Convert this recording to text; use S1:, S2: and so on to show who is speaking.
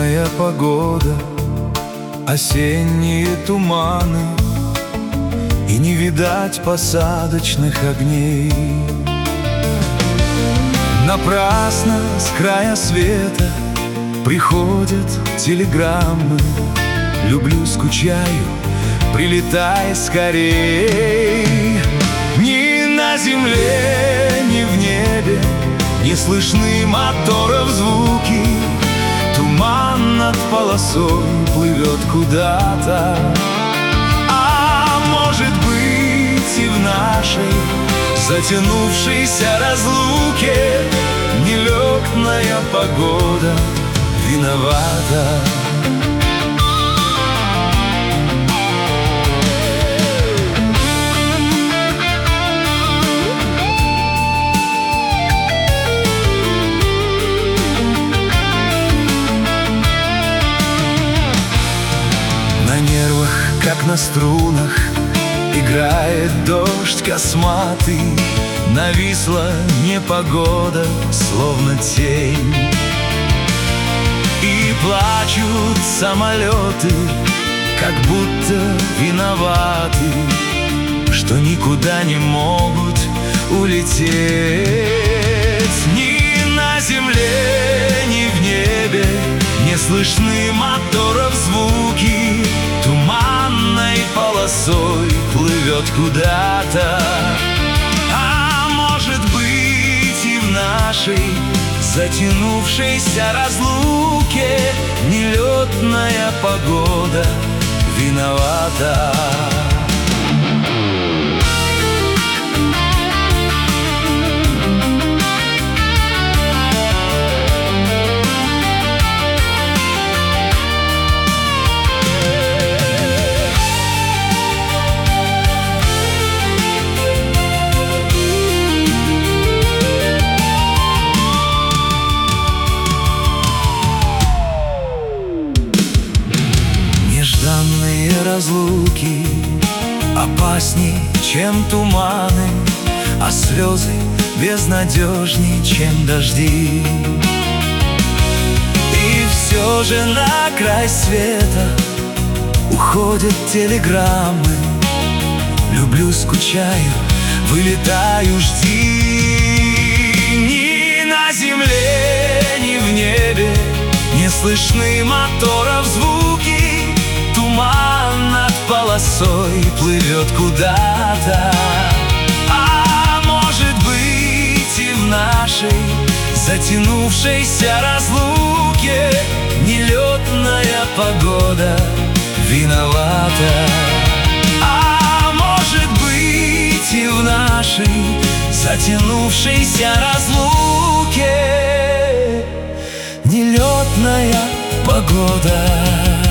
S1: Нелетная погода, осенние туманы, и не видать посадочных огней. Напрасно с края света приходят телеграммы: люблю, скучаю, прилетай скорей. Ни на земле, ни в небе не слышны моторов звуки. Туман над полосой плывет куда-то. А может быть, и в нашей затянувшейся разлуке нелетная погода виновата. На нервах, как на струнах, играет дождь косматый. Нависла непогода, словно тень. И плачут самолеты, как будто виноваты, что никуда не могут улететь. Ни на земле, ни в небе не слышны моторов звуки. Туманной полосой плывет куда-то. А может быть, и в нашей затянувшейся разлуке нелетная погода виновата. Нежданные разлуки опасней, чем туманы, а слезы безнадежней, чем дожди. И все же на край света уходят телеграммы: люблю, скучаю, вылетаю, жди. Ни на земле, ни в небе не слышны моторов звуки. Туман над полосой плывет куда-то. А может быть, и в нашей затянувшейся разлуке нелетная погода виновата. А может быть, и в нашей затянувшейся разлуке нелетная погода